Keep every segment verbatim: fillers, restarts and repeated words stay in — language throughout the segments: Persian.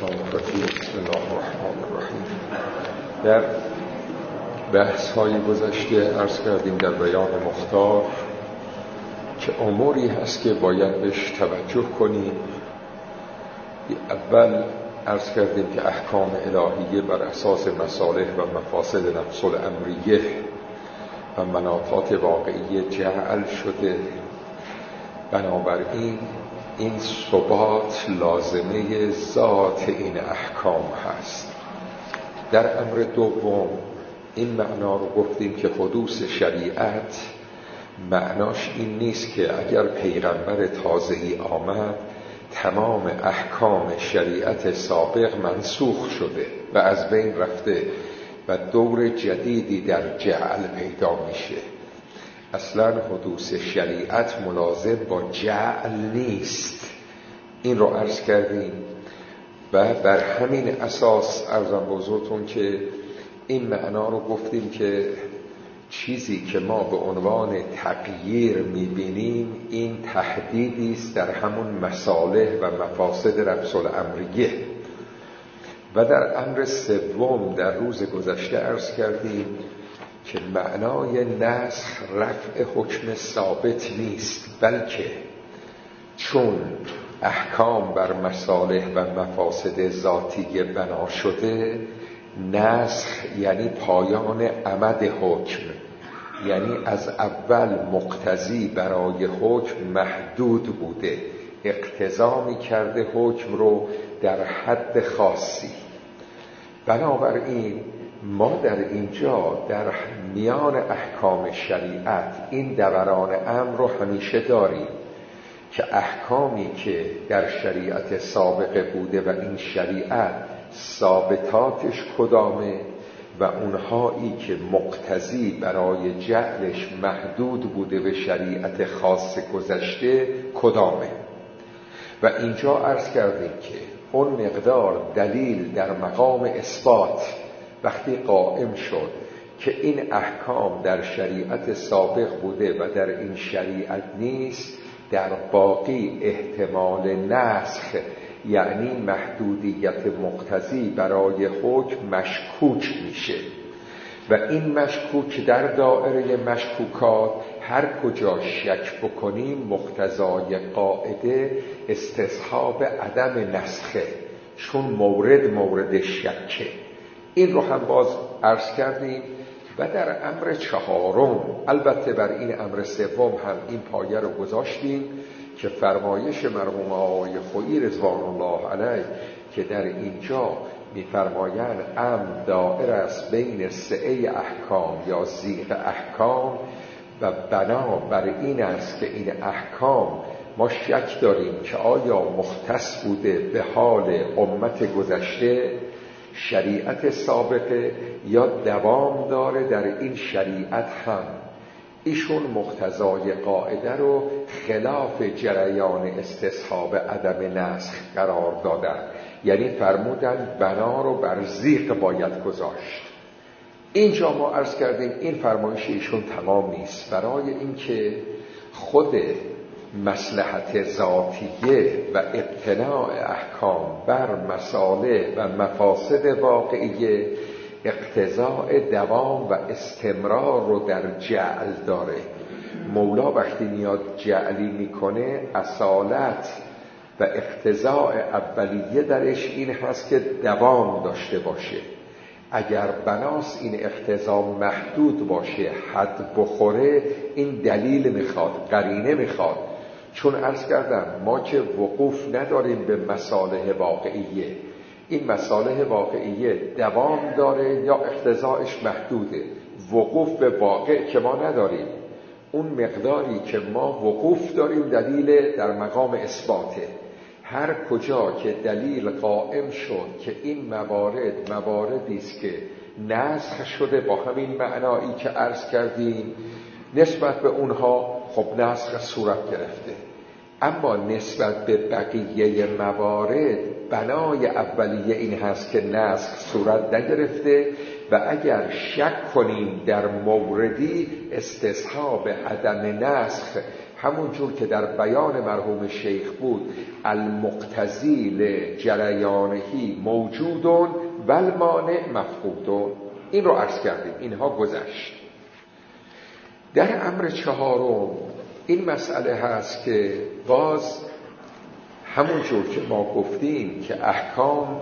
الشیطان الرجیم. بسم الله الرحمن الرحیم. در بحث های گذشته عرض کردیم در بیان مختار که اموری هست که باید بهش توجه کنیم. اول عرض کردیم که احکام الهیه بر اساس مصالح و مفاسد نفس الامریه و مناطات واقعی جعل شده، بنابراین این ثبات لازمه ذات این احکام هست. در امر دوم این معنا رو گفتیم که حدوث شریعت معناش این نیست که اگر پیغمبر تازه‌ای آمد تمام احکام شریعت سابق منسوخ شده و از بین رفته و دور جدیدی در جعل پیدا میشه. اصلا حدوث شریعت ملازم با جعل نیست. این رو عرض کردیم و بر همین اساس عرضم بزرگتون که این معنا رو گفتیم که چیزی که ما به عنوان تغییر میبینیم این تهدیدی است در همون مصالح و مفاسد نفس الامریه. و در امر سوم در روز گذشته عرض کردیم که معنای نسخ رفع حکم ثابت نیست، بلکه چون احکام بر مصالح و مفاسد ذاتی بنا شده، نسخ یعنی پایان عمد حکم، یعنی از اول مقتضی برای حکم محدود بوده، اقتضا می کرده حکم رو در حد خاصی. بنابراین ما در اینجا در میان احکام شریعت این دوران امر رو همیشه داریم که احکامی که در شریعت سابقه بوده و این شریعت ثابتاتش کدامه و اونهایی که مقتضی برای جعلش محدود بوده به شریعت خاص گذشته کدامه. و اینجا عرض کردیم که اون مقدار دلیل در مقام اثبات وقتی قائم شد که این احکام در شریعت سابق بوده و در این شریعت نیست، در باقی احتمال نسخ یعنی محدودیت مقتضی برای حکم مشکوک میشه و این مشکوک در دائره مشکوکات هر کجا شک بکنیم مقتضای قاعده استصحاب عدم نسخه، چون مورد مورد شکه. این رو هم باز عرض کردیم. و در امر چهارم البته بر این امر سوم هم این پایه رو گذاشتیم که فرمایش مرحوم آقای خویی رضوان الله علیه که در اینجا می‌فرمایند امر دائر است بین سعه احکام یا زیغ احکام و بنا بر این است که این احکام ما شک داریم که آیا مختص بوده به حال امت گذشته شریعت سابقه یا دوام داره در این شریعت هم. ایشون مقتضای قاعده رو خلاف جریان استصحاب عدم نسخ قرار دادن، یعنی فرمودن بنا رو بر زیغ باید گذاشت. اینجا ما عرض کردیم این فرمایش ایشون تمام نیست، برای اینکه خود مصلحت ذاتیه و ابتناع احکام بر مصالح و مفاسد واقعیه اقتضاء دوام و استمرار رو در جعل داره. مولا وقتی میاد جعلی میکنه اصالت و اقتضاء اولیه درش این هست که دوام داشته باشه. اگر بناس این اقتضا محدود باشه، حد بخوره، این دلیل میخواد، قرینه میخواد. چون عرض کردم ما که وقوف نداریم به مصالح واقعیه، این مصالح واقعیه دوام داره یا اقتضاعش محدوده. وقوف به واقع که ما نداریم، اون مقداری که ما وقوف داریم دلیل در مقام اثباته. هر کجا که دلیل قائم شد که این موارد مواردی است که نسخ شده با همین معنایی که عرض کردیم، نسبت به اونها خب نسخ صورت گرفته. اما نسبت به بقیه موارد بنای اولیه این هست که نسخ صورت نگرفته و اگر شک کنیم در موردی استصحاب عدم نسخ همون جور که در بیان مرحوم شیخ بود المقتضی لجریانهی موجودون والمانع مفقودون، این رو عرض کردیم، اینها گذشت. در امر چهارم این مسئله هست که باز همون جور که ما گفتیم که احکام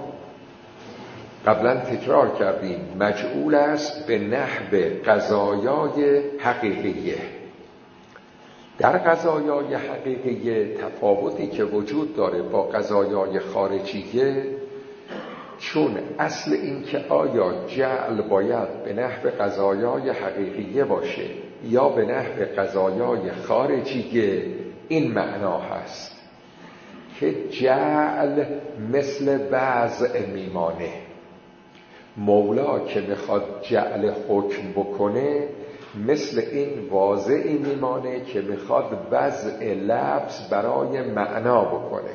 قبلا تکرار کردیم مجعول است به نحو قضایای حقیقیه. در قضایای حقیقیه تفاوتی که وجود داره با قضایای خارجیه، چون اصل این که آیا جعل باید به نحو قضایای حقیقیه باشه یا به نحو قضایای خارجیه، این معنا هست که جعل مثل وضع میمانه. مولا که میخواد جعل حکم بکنه مثل این واضعی میمانه که میخواد وضع لفظ برای معنا بکنه.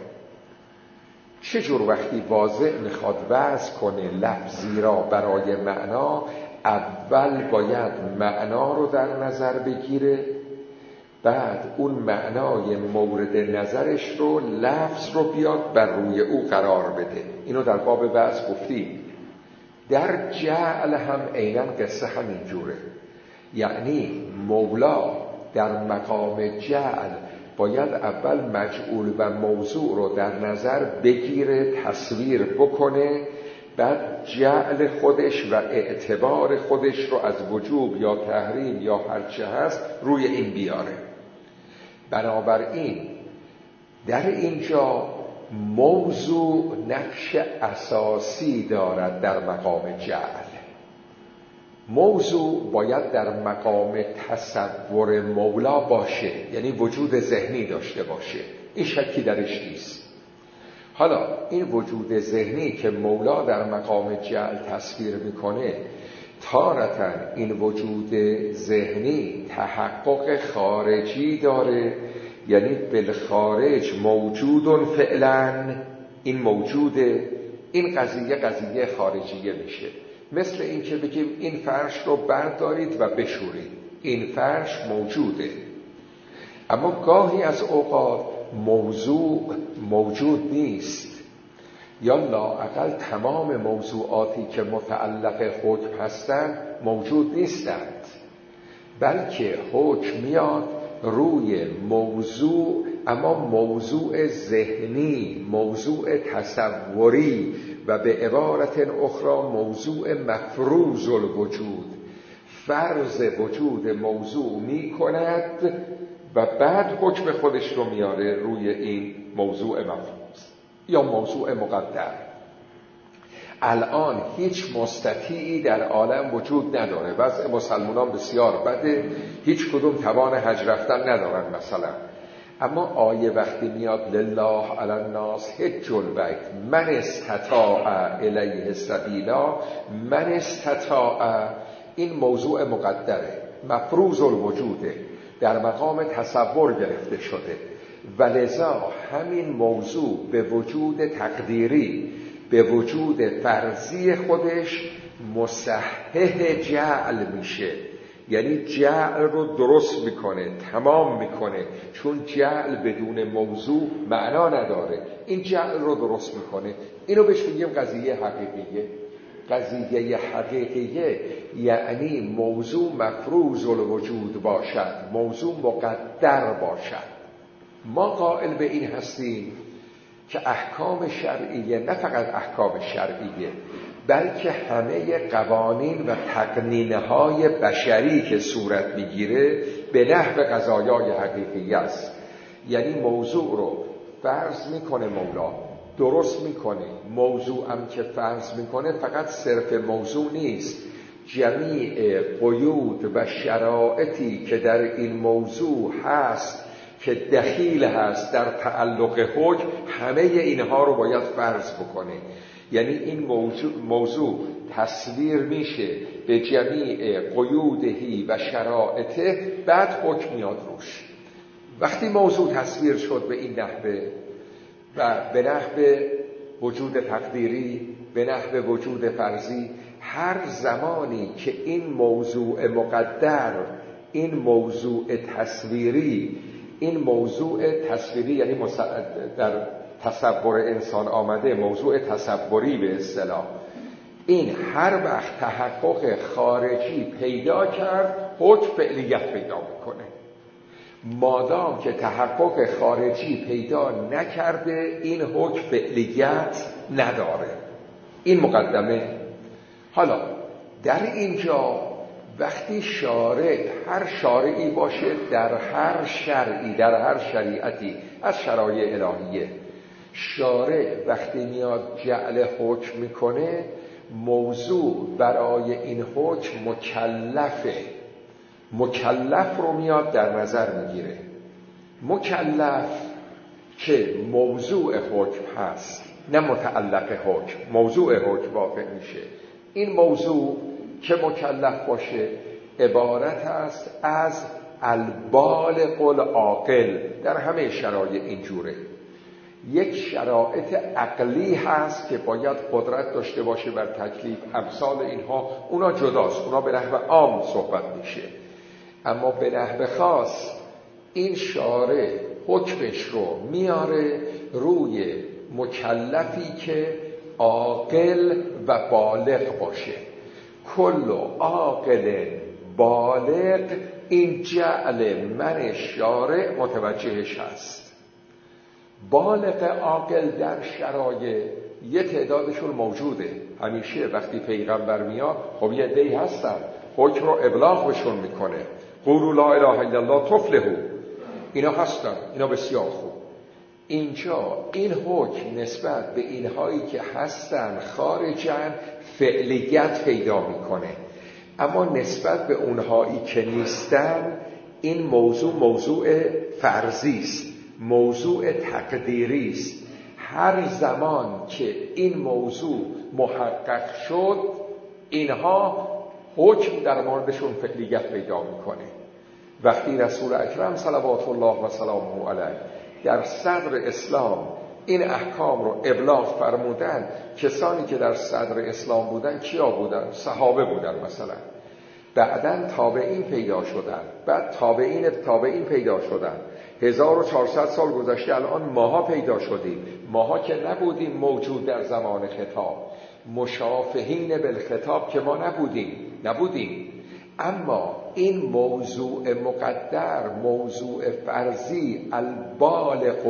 چجور وقتی واضع میخواد وضع کنه لفظی را برای معنا، اول باید معنا رو در نظر بگیره، بعد اون معنای مورد نظرش رو لفظ رو بیاد بر روی او قرار بده. اینو در باب وضع گفتیم. در جعل هم عیناً قصه همین جوره، یعنی مولا در مقام جعل باید اول مجعول و موضوع رو در نظر بگیره، تصویر بکنه، بعد جعل خودش و اعتبار خودش رو از وجوب یا تحریم یا هرچه هست روی این بیاره. بنابراین در اینجا موضوع نقش اساسی دارد در مقام جعل. موضوع باید در مقام تصور مولا باشه، یعنی وجود ذهنی داشته باشه، این شکی درش نیست. حالا این وجود ذهنی که مولا در مقام جعل تصویر میکنه، تارتاً این وجود ذهنی تحقق خارجی داره، یعنی بالخارج موجودون فعلاً، این موجوده، این قضیه قضیه خارجیه میشه. مثل این که بگیم این فرش رو بردارید و بشورید، این فرش موجوده. اما گاهی از اوقات موضوع موجود نیست، یا لااقل تمام موضوعاتی که متعلق حکم هستند موجود نیستند، بلکه حکم میاد روی موضوع، اما موضوع ذهنی، موضوع تصوری، و به عبارت اخرى موضوع مفروض الوجود. فرض وجود موضوع می کند و بعد حکم خودش رو میاره روی این موضوع مفروض یا موضوع مقدر. الان هیچ مستطیعی در عالم وجود نداره، وضع مسلمانان بسیار بده، هیچ کدوم توان حج رفتن ندارن مثلا. اما آیه وقتی میاد لله علی الناس حج البیت من استطاع الیه سبیلا، من استطاع، این موضوع مقدره، مفروض الوجوده، در مقام تصور گرفته شده، ولذا همین موضوع به وجود تقدیری، به وجود فرضی خودش مصحح جعل میشه، یعنی جعل رو درست میکنه، تمام میکنه، چون جعل بدون موضوع معنا نداره، این جعل رو درست میکنه. اینو بهش میگیم قضیه حقیقیه. قضیه حقیقیه یعنی موضوع مفروض الوجود باشد، موضوع مقدر باشد. ما قائل به این هستیم که احکام شرعیه، نه فقط احکام شرعیه، بلکه همه قوانین و تقنینهای بشری که صورت میگیره به نحو قضایای حقیقی است. یعنی موضوع رو فرض میکنه مولا، درست میکنه. موضوع هم که فرض میکنه فقط صرف موضوع نیست، جمیع قیود و شرایطی که در این موضوع هست که دخیل هست در تعلق حکم، همه اینها رو باید فرض بکنه. یعنی این موضوع, موضوع تصویر میشه به جمیع قیودهی و شرایطه، بعد حکم میاد روش. وقتی موضوع تصویر شد به این نحوه و به نحو وجود تقدیری، به نحو وجود فرضی، هر زمانی که این موضوع مقدر، این موضوع تصویری این موضوع تصویری، یعنی در تصور انسان آمده، موضوع تصوری به اصطلاح، این هر وقت تحقق خارجی پیدا کرد حکم فعلیت پیدا میکنه. مادام که تحقق خارجی پیدا نکرده این حکم فعلیت نداره. این مقدمه. حالا در اینجا وقتی شارع، هر شارعی باشه در هر شرعی، در هر شریعتی از شرایع الهیه، شارع وقتی میاد جعل حکم میکنه، موضوع برای این حکم مکلفه. مکلف رو میاد در نظر میگیره. مکلف که موضوع حکم هست، نه متعلق حکم، موضوع حکم واقع میشه. این موضوع که مکلف باشه عبارت است از البالغ العاقل. در همه شرایط اینجوره. یک شرایط عقلی هست که باید قدرت داشته باشه بر تکلیف، امثال اینها، اونا جداست، اونا به نحو عام صحبت میشه. اما به نحو خاص این شارع حکمش رو میاره روی مکلفی که عاقل و بالغ باشه. کل عاقل بالغ، این جعل من شارع متوجهش هست. بالغ عاقل در شرایع یه تعدادشون موجوده. همیشه وقتی پیغمبر میاد خب یه عده‌ای هستن حکم رو ابلاغ بهشون میکنه. قولوا لا اله الا الله تفلحوا. اینا هستن، اینا بسیار خوب. اینجا این حکم نسبت به اینهایی که هستن خارجن فعلیت پیدا میکنه، اما نسبت به اونهایی که نیستن این موضوع موضوع فرضی است، موضوع تقدیری است. هر زمان که این موضوع محقق شد اینها حکم در موردشون فعلیت پیدا میکنه. وقتی رسول اکرم صلوات الله و سلامه علیه در صدر اسلام این احکام رو ابلاغ فرمودن، کسانی که در صدر اسلام بودن کیا بودن؟ صحابه بودن مثلا. بعدن تابعین پیدا شدن، بعد تابعین تابعین پیدا شدن. هزار و چهارصد سال گذشته، الان ماها پیدا شدیم. ماها که نبودیم موجود در زمان خطاب، مشافهین بالخطاب که ما نبودیم نبودیم اما این موضوع مقدر، موضوع فرضی، البالغ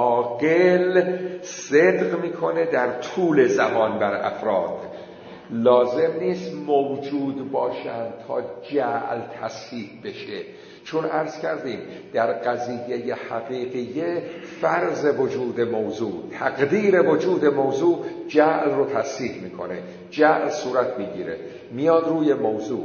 العاقل صدق میکنه در طول زمان بر افراد. لازم نیست موجود باشن تا جعل تصحیح بشه، چون عرض کردیم در قضیه حقیقیه فرض وجود موضوع، تقدیر وجود موضوع جعل رو تصحیح میکنه. جعل صورت میگیره، میاد روی موضوع.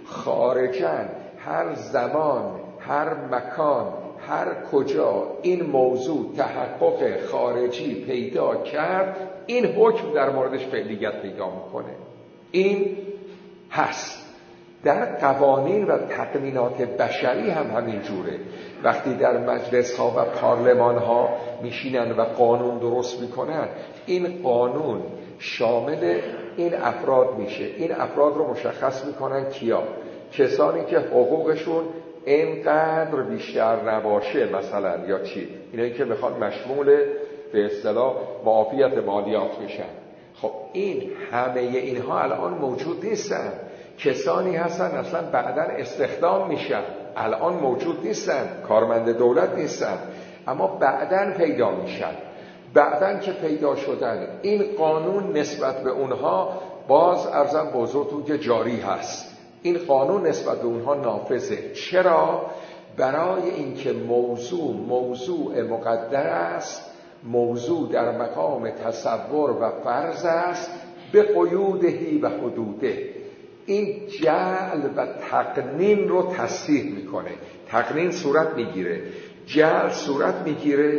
خارجن هر زمان، هر مکان، هر کجا این موضوع تحقق خارجی پیدا کرد، این حکم در موردش فعلیت پیدا میکنه. این هست. در قوانین و تقنینات بشری هم همین جوره. وقتی در مجلس ها و پارلمان ها میشینن و قانون درست میکنن، این قانون شامل این افراد میشه. این افراد رو مشخص میکنن کیا؟ کسانی که حقوقشون اینقدر بیشتر نباشه مثلا، یا چی؟ اینایی که میخوان مشمول به اصطلاح معافیت مالیات بشن. خب این همه اینها الان موجود نیستن. کسانی هستن اصلا بعداً استخدام میشن، الان موجود نیستن، کارمند دولت نیستن، اما بعداً پیدا میشن. بعداً که پیدا شدن این قانون نسبت به اونها باز ارزم بزرگتون که جاری هست. این قانون نسبت به اونها نافذه. چرا؟ برای اینکه موضوع موضوع مقدر است، موضوع در مقام تصور و فرض است، به قیودهی و حدوده. این جعل و تقنین رو تصحیح میکنه. تقنین صورت میگیره، جعل صورت میگیره.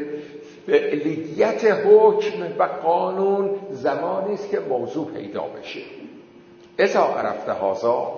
فعلیت حکم و قانون زمانی است که موضوع پیدا بشه. اذا عرفت هذا،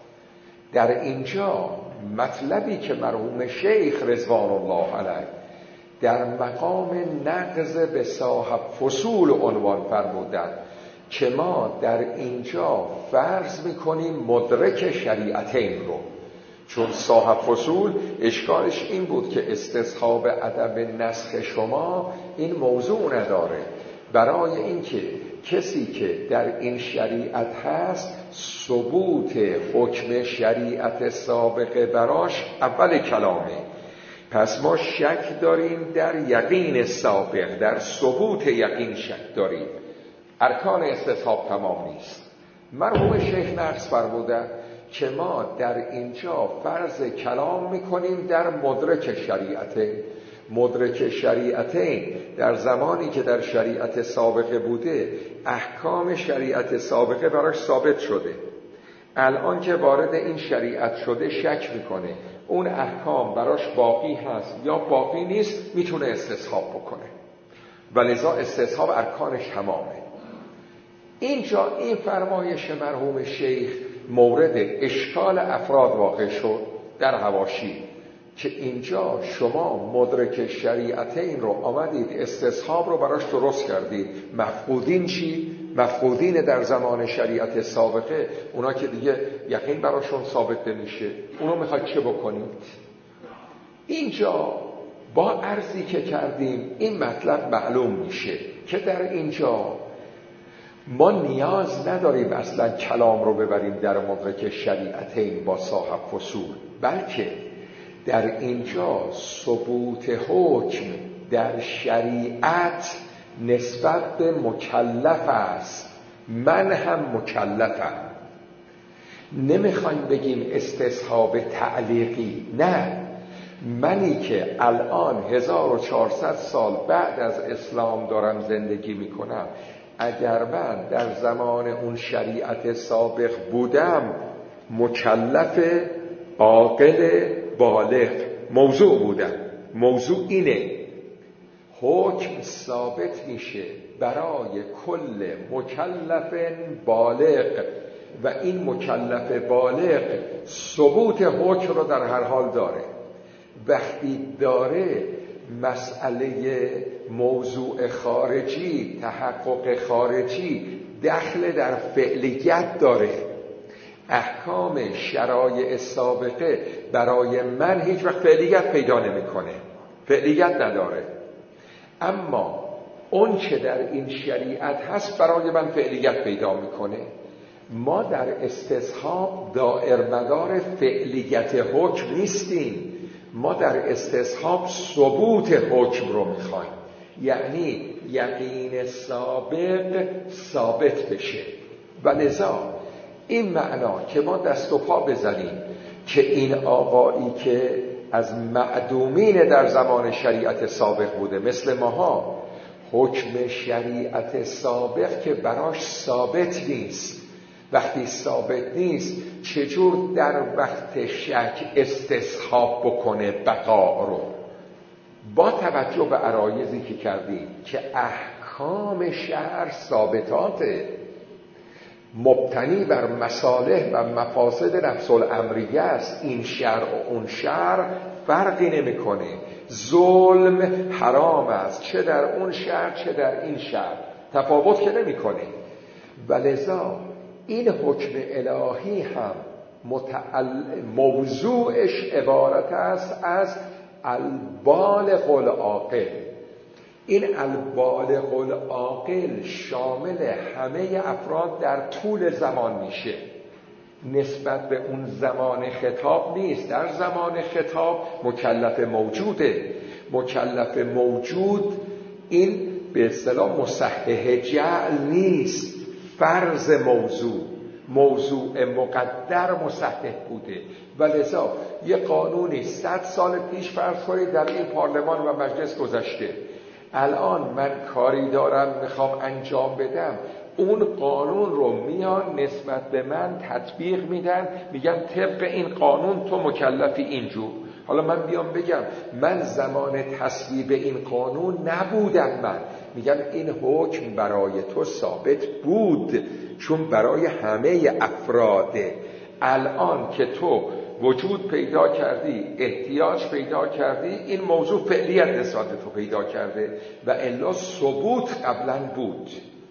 در اینجا مطلبی که مرحوم شیخ رضوان الله علیه در مقام نقض به صاحب فصول عنوان فرمودند که ما در اینجا فرض میکنیم مدرک شریعتین رو. چون صاحب فصول اشکالش این بود که استصحاب عدم نسخ شما این موضوع نداره. برای اینکه کسی که در این شریعت هست ثبوت حکم شریعت سابقه براش اول کلامه، پس ما شک داریم در یقین سابق، در ثبوت یقین شک داریم. ارکان استصحاب تمام نیست. مرحوم شیخ نقص فرمودند که ما در اینجا فرض کلام میکنیم در مدرک شریعتین. مدرک شریعتین در زمانی که در شریعت سابقه بوده احکام شریعت سابقه براش ثابت شده، الان که وارد این شریعت شده شک میکنه اون احکام براش باقی هست یا باقی نیست، میتونه استصحاب بکنه و لذا استصحاب ارکانش تمامه. اینجا این فرمایش مرحوم شیخ مورد اشکال افراد واقع شد در حواشی که اینجا شما مدرک شریعتین رو آمدید استصحاب رو براش درست کردید، مفقودین چی؟ مفقودین در زمان شریعت سابقه، اونا که دیگه یقین براشون ثابت نمیشه، اونو میخواید چه بکنید؟ اینجا با عرضی که کردیم این مطلب معلوم میشه که در اینجا ما نیاز نداریم اصلا کلام رو ببریم در مدرک شریعتین با صاحب فصول، بلکه در اینجا ثبوت حکم در شریعت نسبت به مکلف است. من هم مکلفم. نمیخوایم بگیم استصحاب تعلیقی، نه، منی که الان هزار و چهارصد سال بعد از اسلام دارم زندگی میکنم، اگر من در زمان اون شریعت سابق بودم مکلف عاقل بالغ موضوع بودم. موضوع اینه حکم ثابت میشه برای کل مکلف بالغ و این مکلف بالغ ثبوت حکم رو در هر حال داره. وقتی داره مسئله موضوع خارجی، تحقق خارجی دخل در فعلیت داره. احکام شرایع سابقه برای من هیچ وقت فعلیت پیدا نمیکنه، فعلیت نداره، اما اون که در این شریعت هست برای من فعلیت پیدا میکنه. ما در استصحاب دائرمدار فعلیت حکم نیستیم، ما در استصحاب ثبوت حکم رو میخوایم، یعنی یقین سابق ثابت بشه. و لذا این معنا که ما دست و پا بزنیم که این آقایی که از معدومین در زمان شریعت سابق بوده مثل ماها، حکم شریعت سابق که براش ثابت نیست، وقتی ثابت نیست چجور در وقت شک استصحاب بکنه بقا رو؟ با توجه به عرایضی که کردیم که احکام شرع ثابتاته، مبتنی بر مصالح و مفاسد نفس الامریه است، این شرع و اون شرع فرقی نمیکنه، ظلم حرام است چه در اون شرع چه در این شرع، تفاوت که نمیکنه. ولذا این حکم الهی هم متعل... موضوعش عبارت است از البالغ العاقل. این البالغ العاقل شامل همه افراد در طول زمان میشه، نسبت به اون زمان خطاب نیست. در زمان خطاب مکلف موجوده، مکلف موجود این به اصطلاح مصحح جعل نیست، فرض موضوع، موضوع مقدر مصحح بوده. و لذا یه قانونی صد سال پیش فرض کنید در این پارلمان و مجلس گذشته، الان من کاری دارم میخوام انجام بدم، اون قانون رو میان نسبت به من تطبیق میدن، میگن طبق این قانون تو مکلفی اینجور. حالا من بیام بگم من زمان تصویب این قانون نبودم، من میگم این حکم برای تو ثابت بود چون برای همه افراده. الان که تو وجود پیدا کردی، احتیاج پیدا کردی، این موضوع فعلیت نسبت تو پیدا کرده و الا ثبوت قبلا بود.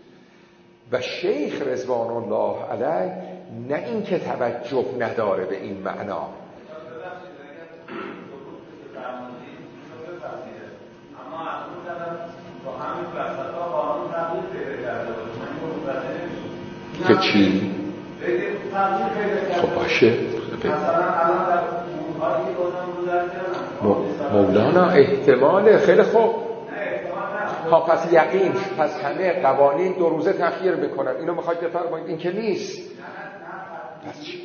و شیخ رضوان الله علیه نه این که توجه نداره به این معنا، که چی؟ خب باشه مولانا احتمال خیلی خوب ها پس یقین پس همه قوانین دو روزه تأخیر میکنن اینو میخواید بفرمایید این که نیست پس چی؟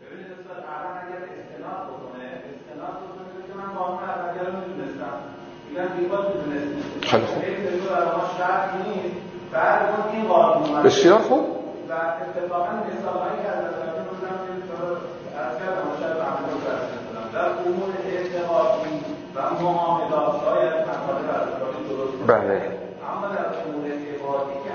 خیلی خوب بسیار خوب و اتفاقا مثالهایی که از نظراتون بودم که از کردم شاید رحمت رو برسید در امور اعتقادی و معاملات شاید مقاله برسید درست بله اما در امور اعتقادی که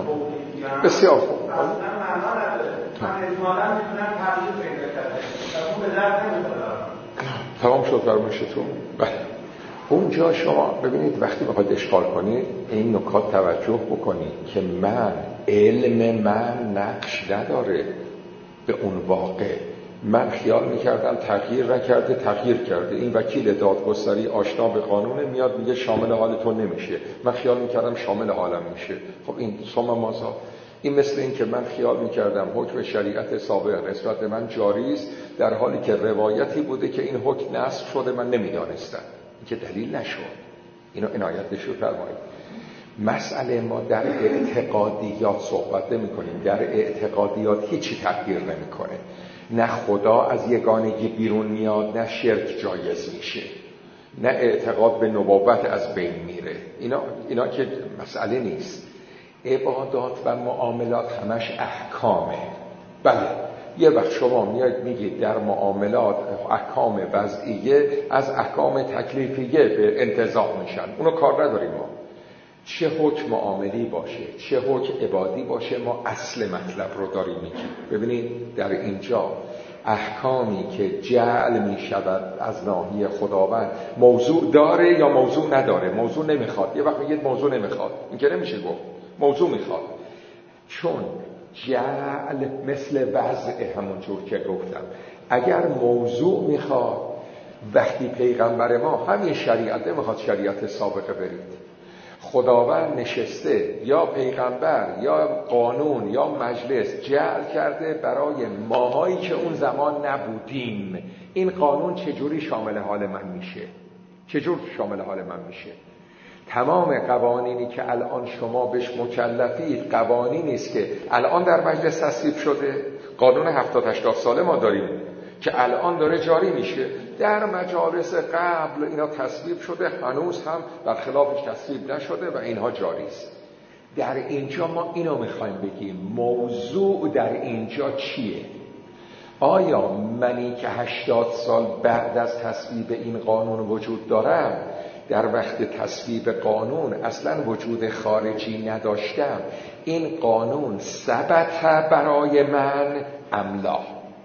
هم بسیار خوب اصلا معنا نداره من اجمالا میتونم تغییر پیدا کرده اون به درد نمیخوره تمام شد فرمایشتون بله اونجا شما ببینید وقتی بخواید اشغال کنید این نکات توجه بکنید که من علم من نقش نداره به اون واقع من خیال میکردم تغییر نکرده تغییر کرده این وکیل دادگستری آشنا به قانون میاد میگه شامل حالتون نمیشه من خیال میکردم شامل حالم میشه خب این ثم مازا این مثل این که من خیال میکردم حکم شریعت سابق نسبت به من جاری است در حالی که روایتی بوده که این حکم نسخ شده من نمیدانستم که دلیل نشد اینو عنایت بشو فرمایید مسئله ما در اعتقادیات صحبت نمی کنیم در اعتقادیات هیچی تغییر نمی کنه نه خدا از یگانگی بیرون میاد نه شرک جایز میشه نه اعتقاد به نبوت از بین میره اینا, اینا که مسئله نیست عبادات و معاملات همش احکامه بله یه وقت شما میاد میگید در معاملات احکام وضعیه از احکام تکلیفیه به انتزاع میشن اونو کار نداریم ما چه حکم معاملی باشه چه حکم عبادی باشه ما اصل مطلب رو داریم میگیم ببینید در اینجا احکامی که جعل میشود از ناحیه خداوند موضوع داره یا موضوع نداره موضوع نمیخواد یه وقت میگید موضوع نمیخواد این که نمیشه گفت موضوع میخواد چون جعل مثل وضع همون جور که گفتم اگر موضوع میخواد وقتی پیغمبر ما همین شریعت نمیخواد شریعت سابقه برید خداوند نشسته یا پیغمبر یا قانون یا مجلس جعل کرده برای ماهایی که اون زمان نبودیم این قانون چجوری شامل حال من میشه چجور شامل حال من میشه تمام قوانینی که الان شما بهش مکلفید قوانینی است که الان در مجلس تصویب شده قانون هفتاد هشتاد ساله ما داریم که الان داره جاری میشه در مجالس قبل اینا تصویب شده هنوز هم برخلافش تصویب نشده و اینها جاری است در اینجا ما اینو میخوایم بگیم موضوع در اینجا چیه آیا منی که هشتاد سال بعد از تصویب این قانون وجود دارم در وقت تصویب قانون اصلا وجود خارجی نداشتم این قانون ثبت برای من املا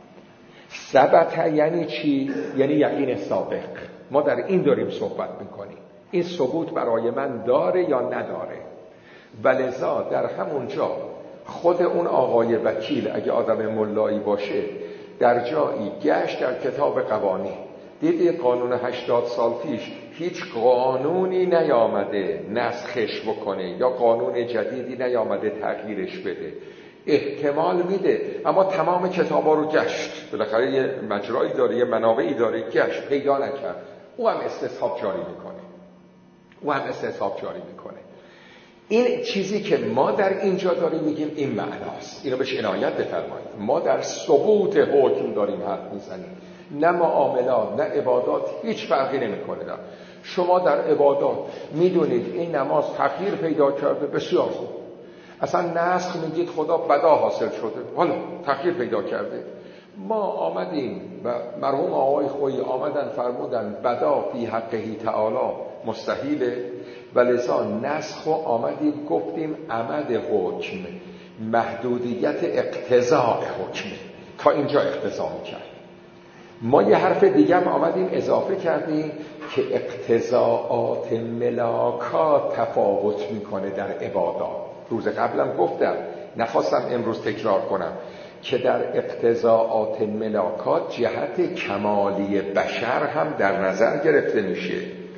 ثبت یعنی چی؟ یعنی یقین سابق ما در این داریم صحبت میکنیم این ثبوت برای من داره یا نداره ولذا در همونجا خود اون آقای وکیل اگه آدم ملایی باشه در جایی گشت در کتاب قوانین دیدی قانون هشتاد سال پیش هیچ قانونی نیامده نسخش بکنه یا قانون جدیدی نیامده تغییرش بده احتمال میده اما تمام کتابا رو گشت بالاخره یه مجرایی داره یه منابعی داره گشت پیدا نکرد او هم استصحاب جاری میکنه او هم استصحاب جاری میکنه این چیزی که ما در اینجا داریم میگیم این معناست اینو بهش عنایت بفرمایید ما در ثبوت حکم داریم حرف میزنیم نه معاملات نه عبادات هیچ فرقی نمیکنه شما در عبادات میدونید این نماز تغییر پیدا کرده بسیار خوب اصلا نسخ میگید خدا بدا حاصل شده حالا تغییر پیدا کرده ما آمدیم و مرحوم آقای خویی آمدن فرمودن بدا فی حقه تعالی مستحیله و لذا نسخ آمدیم گفتیم عمد حکم محدودیت اقتضاء حکم تا اینجا اقتضا میکرد ما یه حرف دیگه هم آمدیم اضافه کردیم که اقتضاءات ملاکات تفاوت میکنه در عبادات روز قبلم گفتم نخواستم امروز تکرار کنم که در اقتضاءات ملاکات جهت کمالی بشر هم در نظر گرفته میشه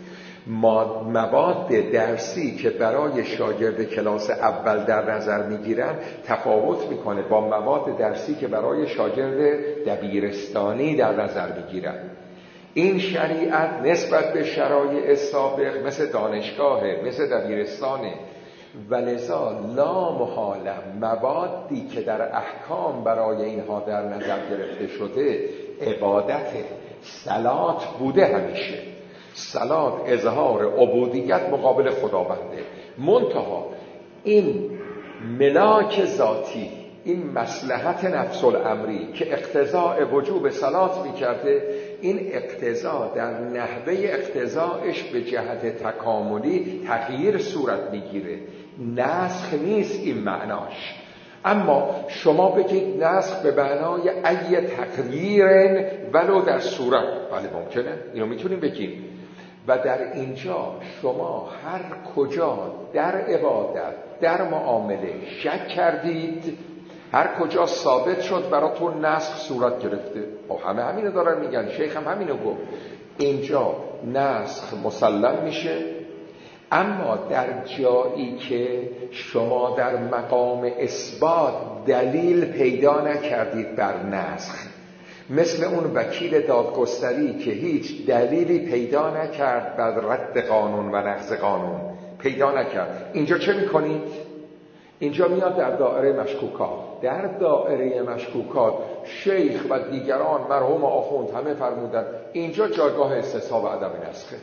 مواد درسی که برای شاگرد کلاس اول در نظر میگیرن تفاوت میکنه با مواد درسی که برای شاگرد دبیرستانی در نظر میگیرن. این شریعت نسبت به شرایع سابق مثل دانشگاهه، مثل دبیرستانه، ولذا لا محاله موادی که در احکام برای اینها در نظر گرفته شده عبادت صلات بوده. همیشه صلات اظهار عبودیت مقابل خداونده، منتها این ملاک ذاتی، این مصلحت نفس الامری که اقتضاء وجوب صلات میکرده، این اقتضا در نحوه اقتضاءش به جهت تکاملی تغییر صورت میگیره، نسخ نیست این معناش. اما شما بگید نسخ به معنای ای تغییر ولو در صورت، بله ممکنه، اینو میتونیم بگیم. و در اینجا شما هر کجا در عبادت، در معامله شک کردید، هر کجا ثابت شد براتون نسخ صورت گرفته. او همه همینو دارن میگن، شیخ هم همینو گفت، اینجا نسخ مسلم میشه. اما در جایی که شما در مقام اثبات دلیل پیدا نکردید بر نسخ، مثل اون وکیل دادگستری که هیچ دلیلی پیدا نکرد بر رد قانون و نقض قانون، پیدا نکرد، اینجا چه میکنید؟ اینجا میاد در دائره مشکوکات. در دائره مشکوکات شیخ و دیگران مرحوم آخوند همه فرمودن اینجا جایگاه استصحاب عدم نسخه.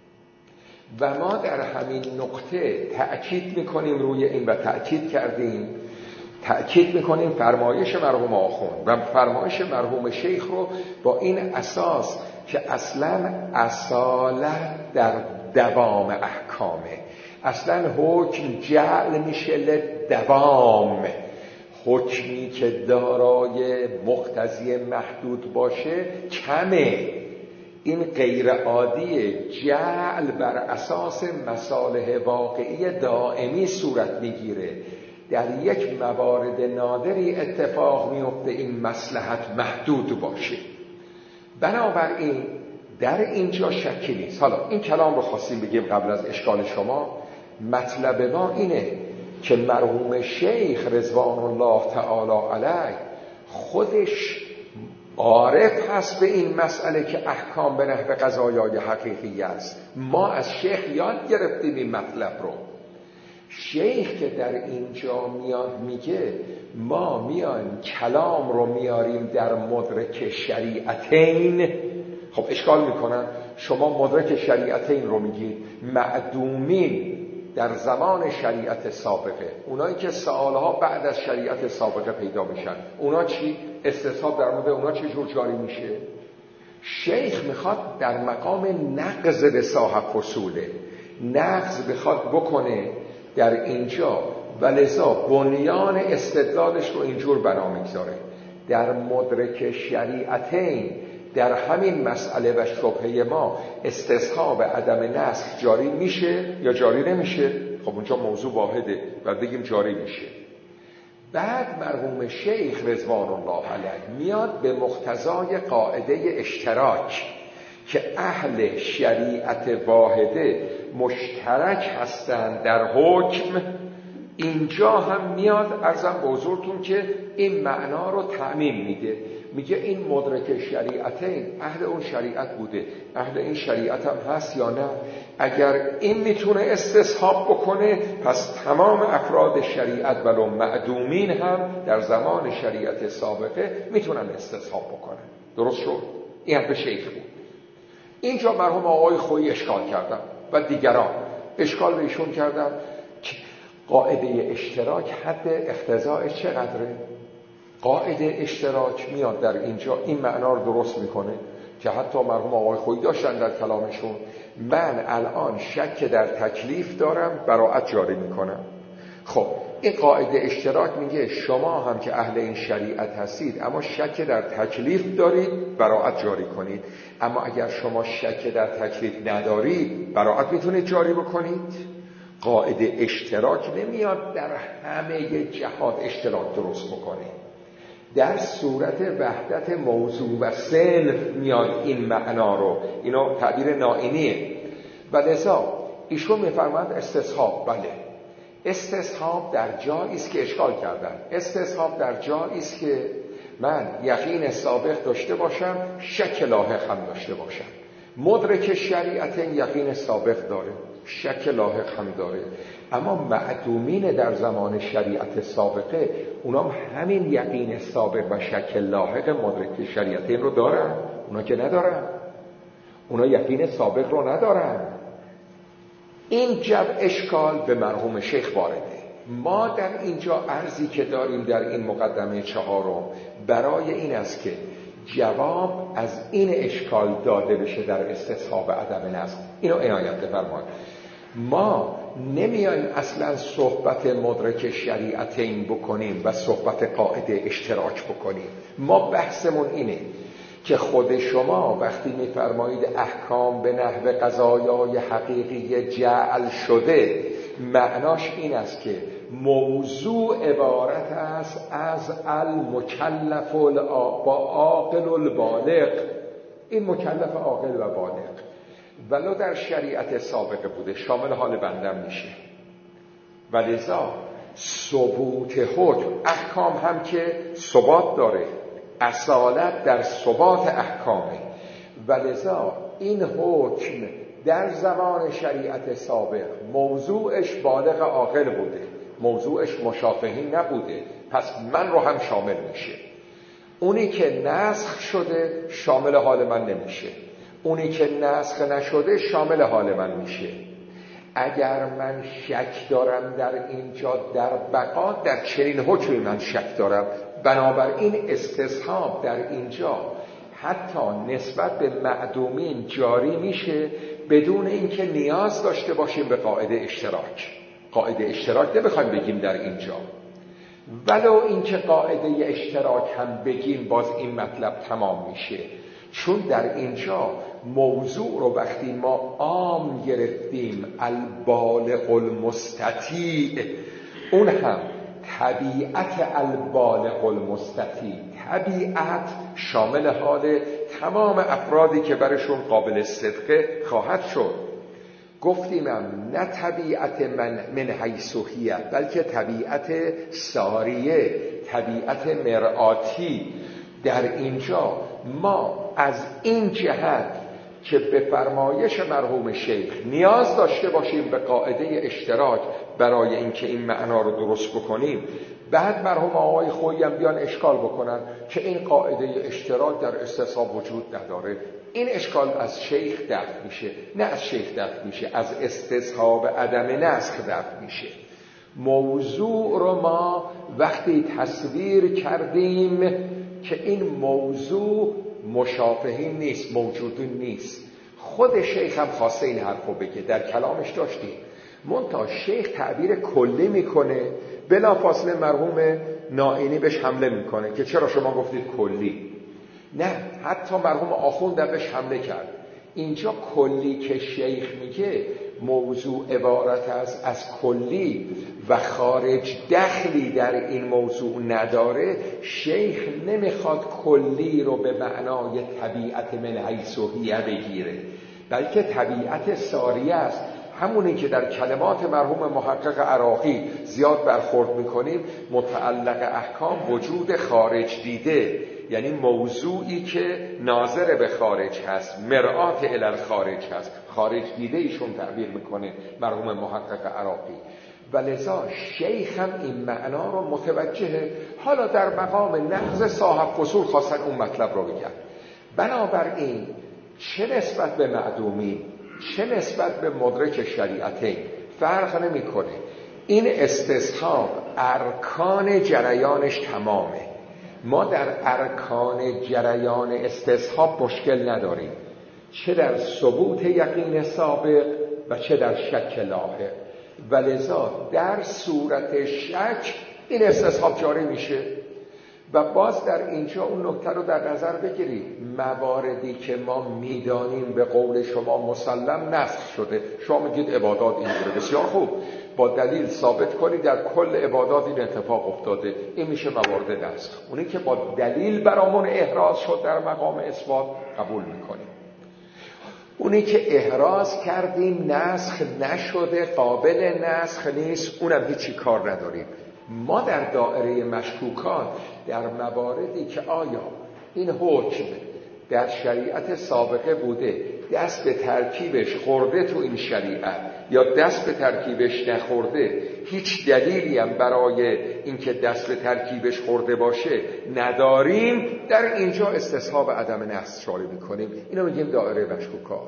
و ما در همین نقطه تأکید میکنیم روی این و تأکید کردیم تأکید میکنیم فرمایش مرحوم آخوند و فرمایش مرحوم شیخ رو با این اساس که اصلا اصالت در دوام احکامه، اصلا حکم جعل میشه لدوام، حکمی که دارای مقتضی محدود باشه کمه. این غیر عادی جعل بر اساس مصالح واقعی دائمی صورت میگیره. در یک موارد نادری اتفاق میفته این مصلحت محدود باشه. بنابراین در اینجا شکی نیست. حالا این کلام رو خواستیم بگیم قبل از اشکال شما. مطلب ما اینه که مرحوم شیخ رضوان الله تعالی علیه خودش عارف هست به این مسئله که احکام به نحو قضایای حقیقی است. ما از شیخ یاد گرفتیم این مطلب رو. شیخ که در اینجا میاد میگه ما میایم کلام رو میاریم در مدرک شریعتین. خب اشکال میکنن شما مدرک شریعتین رو میگید، معدومین در زمان شریعت سابقه، اونایی که سالها بعد از شریعت سابقه پیدا میشن، اونا چی؟ استصحاب در مورد اونا چه جور جاری میشه؟ شیخ میخواد در مقام نقض به صاحب فصوله، نقض بخواد بکنه در اینجا، ولذا بنیان استدلالش رو اینجور بنا میگذاره در مدرک شریعتین. در همین مسئله و شبهه ما استصحاب عدم نسخ جاری میشه یا جاری نمیشه؟ خب اونجا موضوع واحده و بگیم جاری میشه. بعد مرحوم شیخ رضوان الله علیه میاد به مقتضای قاعده اشتراک که اهل شریعت واحده مشترک هستند در حکم. اینجا هم میاد عرضم به حضورتون که این معنا رو تعمیم میده، میگه این مدرک شریعتین اهل اون شریعت بوده، اهل این شریعت هم هست یا نه؟ اگر این میتونه استصحاب بکنه پس تمام افراد شریعت ولو معدومین هم در زمان شریعت سابقه میتونن استصحاب بکنن. درست شد؟ این حرف شیخ بود. اینجا مرحوم آقای خویی اشکال کردن و دیگران اشکال به ایشون کردن که قاعده اشتراک حد اقتضاء چقدره؟ قاعده اشتراک میاد در اینجا این معنا رو درست میکنه که حتی مرحوم آقای خویی داشتن در کلامشون، من الان شک در تکلیف دارم براءت جاری میکنم. خب این قاعده اشتراک میگه شما هم که اهل این شریعت هستید اما شک در تکلیف دارید براءت جاری کنید، اما اگر شما شک در تکلیف ندارید براءت میتونید جاری بکنید. قاعده اشتراک نمیاد در همه جهات اشتراک درست بکنه، در صورت وحدت موضوع و صنف میاد این معنا رو، اینو تعبیر نائینیه. و لذا ایشون میفرماند استصحاب، بله استصحاب در جایی است که اشکال کردن، استصحاب در جایی است که من یقین سابق داشته باشم، شک لاحق هم داشته باشم. مدرک شریعت یقین سابق داره، شک لاحق هم داره، اما معدومین در زمان شریعت سابقه اونام همین یقین سابق و شک لاحق مدرک شریعت این رو دارن، اونا که ندارن، اونا یقین سابق رو ندارن. این جو اشکال به مرحوم شیخ وارده. ما در اینجا عرضی که داریم در این مقدمه چهارم برای این است که جواب از این اشکال داده بشه در استصحاب عدم نسخ. اینو عنایت بفرمایید. ما نمیایم اصلا صحبت مدرک شریعتین بکنیم و صحبت قاعده اشتراک بکنیم. ما بحثمون اینه که خود شما وقتی میفرمایید احکام به نحو قضایای حقیقی جعل شده، معناش این است که موضوع عبارت است از المکلف با عاقل البالغ. این مکلف عاقل و بالغ ولو در شریعت سابقه بوده شامل حال بنده میشه. ولذا ثبوت حکم احکام هم که ثبات داره، اصالت در ثبات احکامه. ولذا این حکم در زمان شریعت سابق موضوعش بالغ عاقل بوده، موضوعش مشافهی نبوده، پس من رو هم شامل میشه. اونی که نسخ شده شامل حال من نمیشه، اونی که نسخ نشده شامل حال من میشه. اگر من شک دارم در اینجا در بقا، در چنین حکمی من شک دارم، بنابراین استصحاب در اینجا حتی نسبت به معدومین جاری میشه بدون اینکه نیاز داشته باشیم به قاعده اشتراک. قاعده اشتراک نمیخوایم بگیم در اینجا، ولو اینکه قاعده اشتراک هم بگیم باز این مطلب تمام میشه، چون در اینجا موضوع رو وقتی ما عام گرفتیم البالغ المستطیع، اون هم طبیعت البالغ المستطیع، طبیعت شامل حال تمام افرادی که برشون قابل صدقه خواهد شد. گفتیمم نه طبیعت من من حیثیه، بلکه طبیعت ساریه، طبیعت مرآتی. در اینجا ما از این جهت که به فرمایش مرحوم شیخ نیاز داشته باشیم به قاعده اشتراک برای اینکه این معنا رو درست بکنیم، بعد مرحوم آقای خویی هم بیان اشکال بکنن که این قاعده اشتراک در استصحاب وجود نداره. این اشکال از شیخ دفع میشه، نه از شیخ دفع میشه، از استصحاب عدم نسخ دفع میشه. موضوع رو ما وقتی تصویر کردیم که این موضوع مشافهی نیست، موجود نیست، خود شیخ هم خواسته این حرف رو بگه، در کلامش داشتیم. منتها شیخ تعبیر کلی میکنه، بلا فاصله مرحوم نائینی بهش حمله میکنه که چرا شما گفتید کلی. نه، حتی مرحوم آخوند بهش حمله کرد. اینجا کلی که شیخ میگه موضوع عبارت است از کلی و خارج دخلی در این موضوع نداره. شیخ نمیخواد کلی رو به معنای طبیعت من حیثیه بگیره، بلکه طبیعت ساریه است، همونی که در کلمات مرحوم محقق عراقی زیاد برخورد میکنیم، متعلق احکام وجود خارج دیده، یعنی موضوعی که ناظر به خارج هست، مرآت الی الخارج هست، خارج دیده ایشون تعبیر میکنه مرحوم محقق عراقی. ولذا شیخ هم این معنا رو متوجهه. حالا در مقام نقض صاحب فصول خواستن اون مطلب رو بگن. بنابراین چه نسبت به معدومین چه نسبت به مدرک شریعتین فرق نمیکنه. این استصحاب ارکان جریانش تمامه. ما در ارکان جریان استصحاب مشکل نداریم، چه در ثبوت یقین سابق و چه در شک لاحق. ولذا در صورت شک این استصحاب جاری میشه. و باز در اینجا اون نکته رو در نظر بگیرید، مواردی که ما میدانیم به قول شما مسلم نسخ شده، شما میگید عبادات اینجوره، بسیار خوب، با دلیل ثابت کنید در کل عبادات این اتفاق افتاده، این میشه موارد نسخ. اونی که با دلیل برامون احراز شد در مقام اثبات قبول میکنیم. اونی که احراز کردیم نسخ نشده، قابل نسخ نیست، اونم هیچی کار نداریم. ما در دائره مشکوکات در مواردی که آیا این حکم در شریعت سابقه بوده، دست به ترکیبش خورده تو این شریعت یا دست به ترکیبش نخورده، هیچ دلیلی هم برای اینکه دست به ترکیبش خورده باشه نداریم، در اینجا استصحاب عدم نسخ شامل میکنیم. اینو میگیم دائره مشکوکات.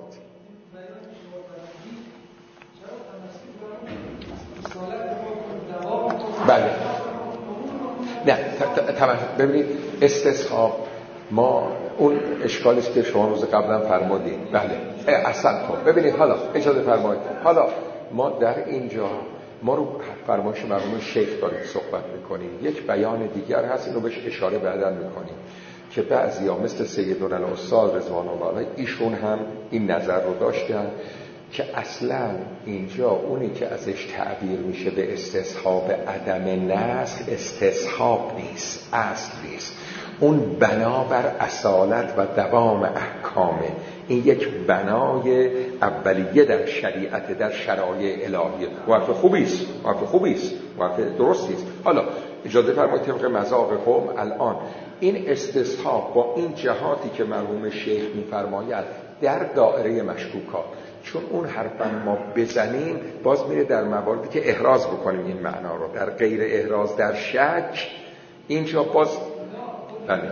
بله نه ببینید استصحاب ما اون اشکالی که شما روز قبلا فرمودید، بله اصلا کن ببینید. حالا اجازه فرمایید، حالا ما در اینجا ما رو فرمایش مرحوم شیخ داریم صحبت میکنیم. یک بیان دیگر هست، اینو بهش اشاره بعداً میکنیم که بعضیا مثل سیدنا الاستاد رضوان الله علیه ایشون هم این نظر رو داشتن که اصلا اینجا اونی که ازش تعبیر میشه به استصحاب عدم نسخ استصحاب نیست، اصل نیست، اون بنا بر اصالت و دوام احکامه. این یک بنای اولیه در شریعت، در شرایع الهیه. حرف خوبی است، حرف خوبی است، حرف درستی است. حالا اجازه فرمایید طبق مذاق قوم الان این استصحاب با این جهاتی که مرحوم شیخ میفرماید در دائره مشکوکات، چون اون حرفا ما بزنیم باز میره در مواردی که احراز بکنیم این معنا رو، در غیر احراز در شک اینجا باز بله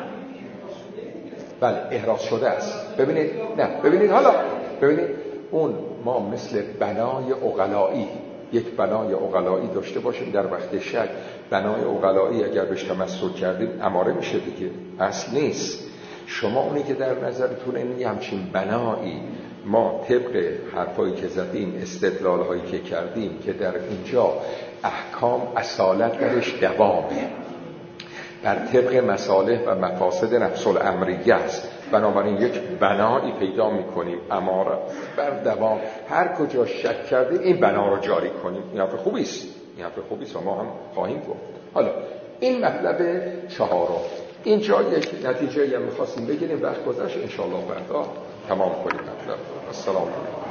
بله احراز شده است. ببینید نه ببینید حالا ببینید اون ما مثل بنای عقلایی، یک بنای عقلایی داشته باشیم در وقت شک. بنای عقلایی اگر بهش تمسک کردیم اماره میشه دیگه، اصل نیست. شما اونی که در نظرتون این همچین بنایی ما طبق حرفایی که زدیم، استدلال هایی که کردیم که در اینجا احکام اصالت درش دوامه، بر طبق مصالح و مفاسد نفس الامریه است، بنابراین یک بنایی پیدا میکنیم اماره بر دوام، هر کجا شک کردیم این بنا رو جاری کنیم. این حرف خوبی است، این حرف خوبی است و ما هم خواهیم گفت. حالا این مطلب چهارم، اینجا یک نتیجه هم می‌خواستیم بگیریم، وقت گذشت، ان شاء الله فردا تمام کنیم مطلب. السلام علیکم.